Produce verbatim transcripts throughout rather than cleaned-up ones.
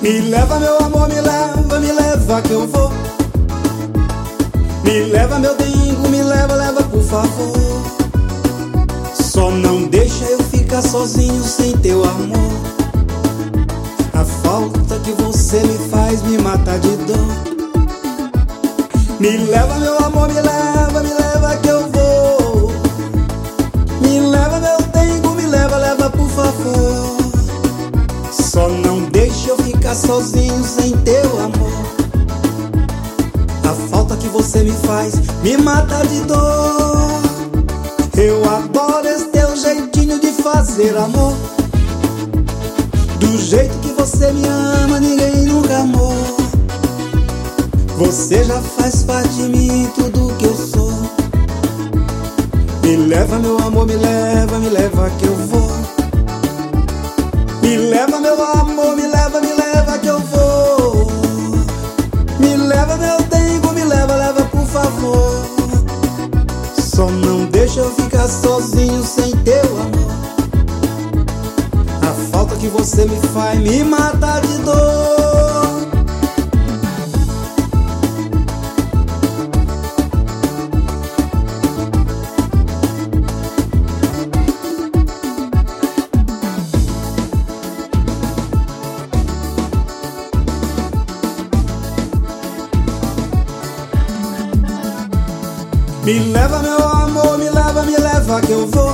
Me leva, meu amor, me leva, me leva que eu vou. Me leva, meu dengo, me leva, leva por favor. Só não deixa eu ficar sozinho sem teu amor. A falta que você me faz me mata de dor. Me leva, meu amor, me leva, me leva que eu vou. Me leva, meu dengo, me leva, leva por favor. Só não deixa eu ficar sozinho sem teu amor. A falta que você me faz me mata de dor. Eu adoro esse teu jeitinho de fazer amor. Do jeito que você me ama, ninguém nunca amou. Você já faz parte de mim, tudo que eu sou. Me leva, meu amor, me leva, me leva que eu vou. Me leva, meu amor, me leva, me leva que eu vou. Me leva, meu dengo, me leva, leva por favor. Só não deixa eu ficar sozinho sem teu amor. A falta que você me faz me mata de dor. Me leva, meu amor, me leva, me leva que eu vou.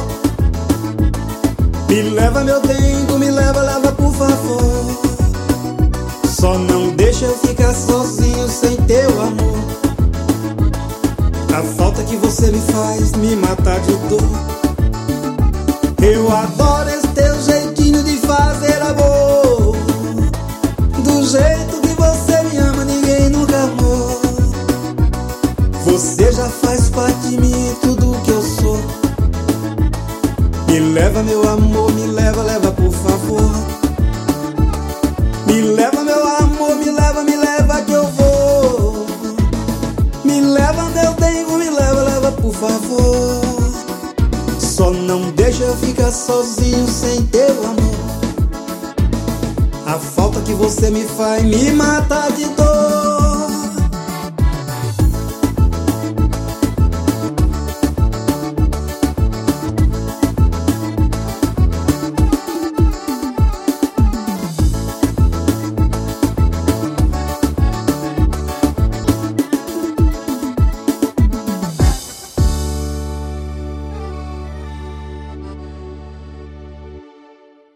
Me leva, meu dengo, me leva, leva por favor. Só não deixa eu ficar sozinho sem teu amor. A falta que você me faz me mata de dor. Eu adoro esse teu jeitinho de fazer amor. Do jeito que você me ama, ninguém nunca amou. Você já faz parte de mim, tudo que eu sou. Me leva, meu amor, me leva, leva por favor. Me leva, meu amor, me leva, me leva que eu vou. Me leva, meu dengo, me leva, leva por favor. Só não deixa eu ficar sozinho sem teu amor. A falta que você me faz me mata de dor.